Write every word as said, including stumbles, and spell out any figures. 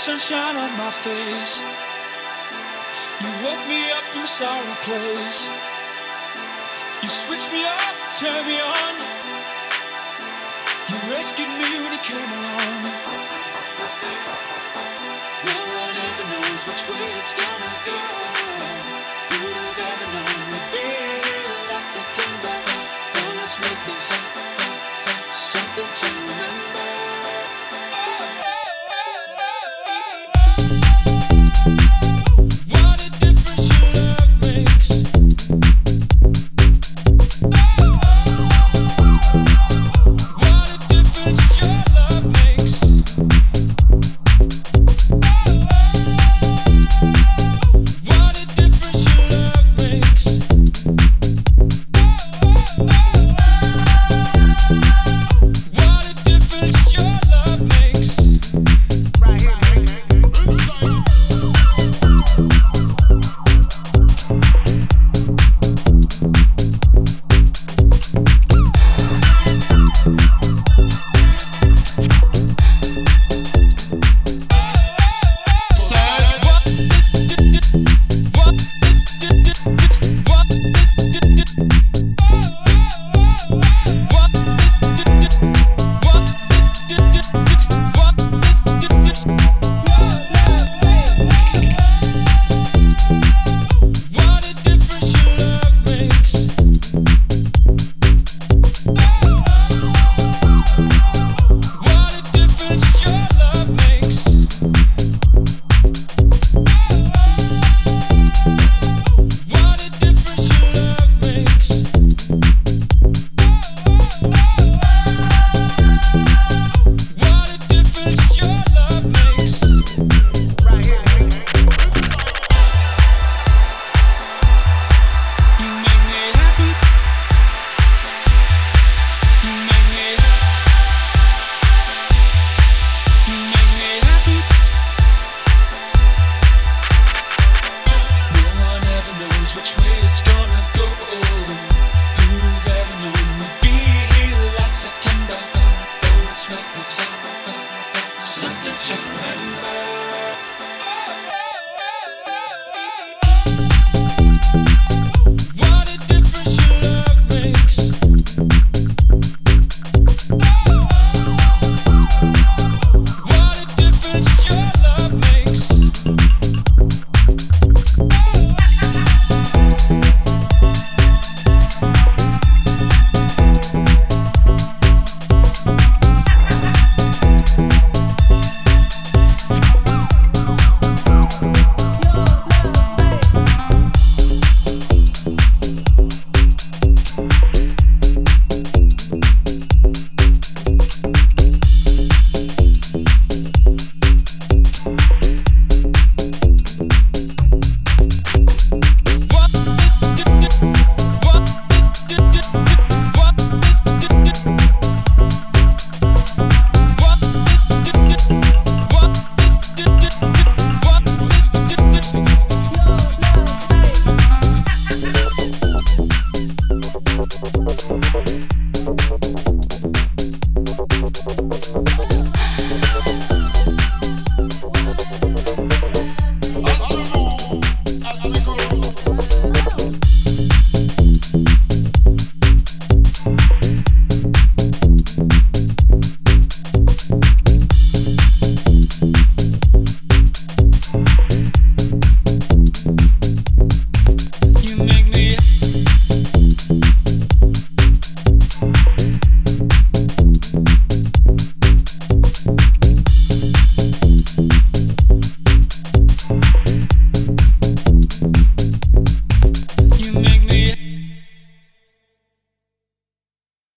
sunshine on my face. You woke me up from a sorry place. You switched me off and turned me on. You rescued me when you came along. No one ever knows which way it's gonna go. Who'd have ever known we'd be here last September? Oh, let's make this something to remember. Something to remember.